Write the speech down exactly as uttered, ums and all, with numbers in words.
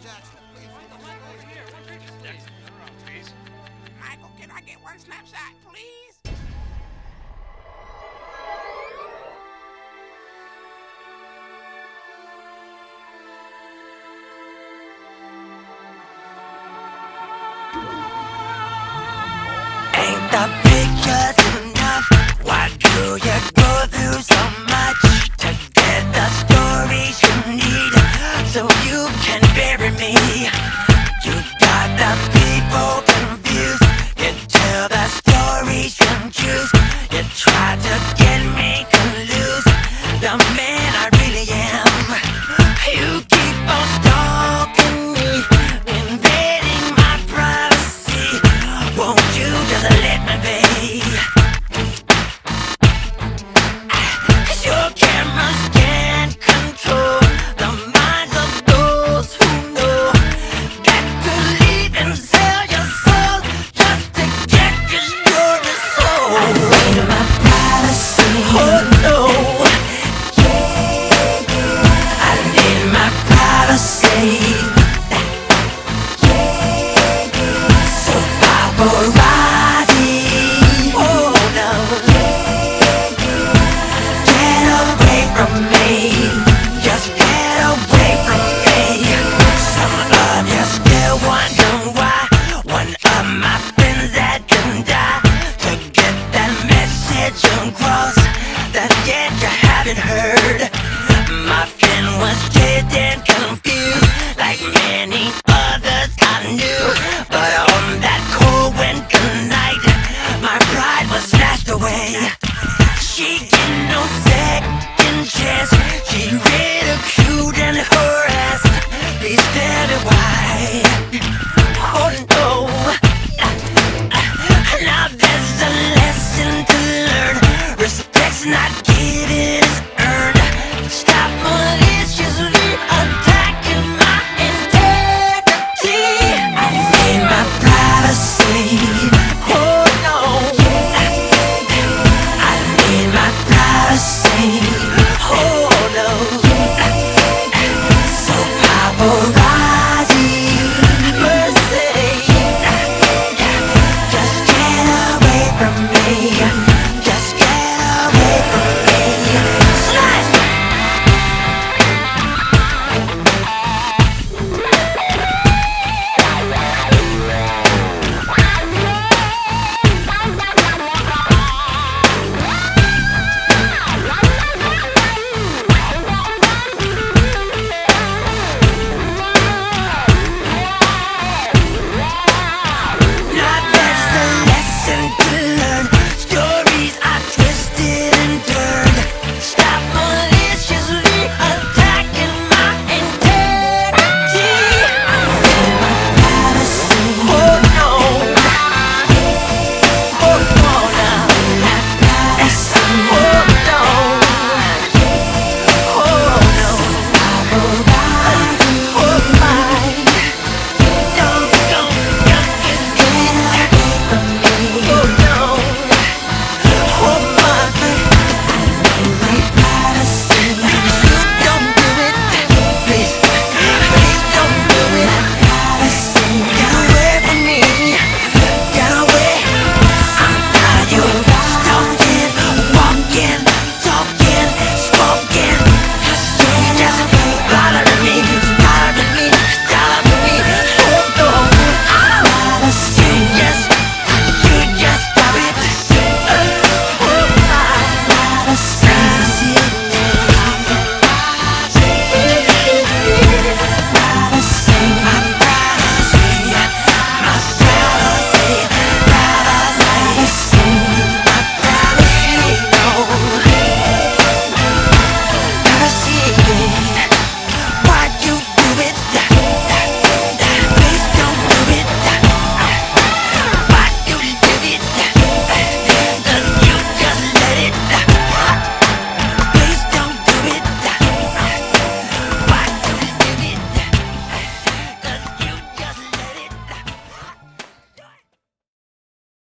Michael, can I get one snapshot, please? Ain't the pictures enough? Why do you go through so much to get the stories you need so you can bury me? You got the people confused. You tell the stories you choose. You try to get me to lose the man I really am. You keep on stalking me, invading my privacy. Won't you just let me be? 'Cause your cameras can't control the minds of those who know that believe and sell your soul just to get your story sold. I need my privacy. Oh no. I need my privacy. So paparazzi. Oh no. Get away from me. Just get away from me. Some of you still wonder why one of my friends had to die to get that message across that yet you haven't heard. My friend was dead and confused like many others I knew.